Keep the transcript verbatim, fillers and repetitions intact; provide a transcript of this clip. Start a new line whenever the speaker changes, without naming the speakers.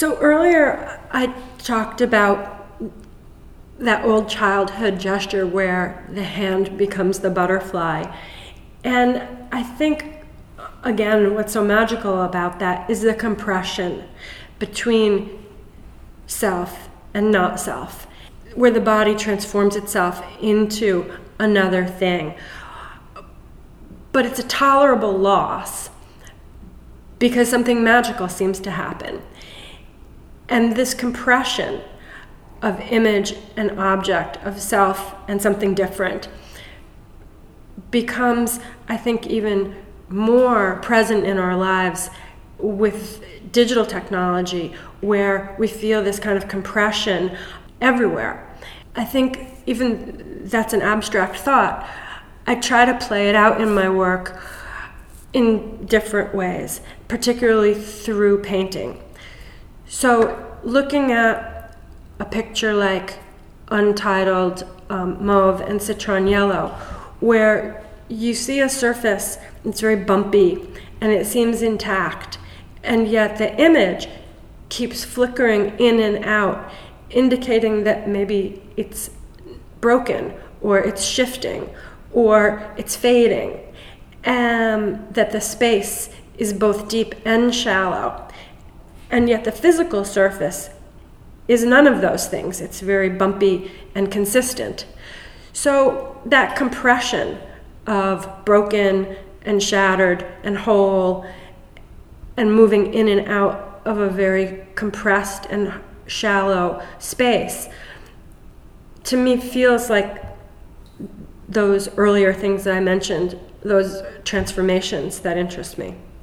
So earlier I talked about that old childhood gesture where the hand becomes the butterfly. And I think, again, what's so magical about that is the compression between self and not self, where the body transforms itself into another thing. But it's a tolerable loss because something magical seems to happen. And this compression of image and object, of self and something different, becomes, I think, even more present in our lives with digital technology, where we feel this kind of compression everywhere. I think even that's an abstract thought. I try to play it out in my work in different ways, particularly through painting. So looking at a picture like Untitled um, Mauve and Citron Yellow, where you see a surface, it's very bumpy and it seems intact, and yet the image keeps flickering in and out, indicating that maybe it's broken or it's shifting or it's fading, and that the space is both deep and shallow. And yet the physical surface is none of those things. It's very bumpy and consistent. So that compression of broken and shattered and whole and moving in and out of a very compressed and shallow space, to me feels like those earlier things that I mentioned, those transformations that interest me.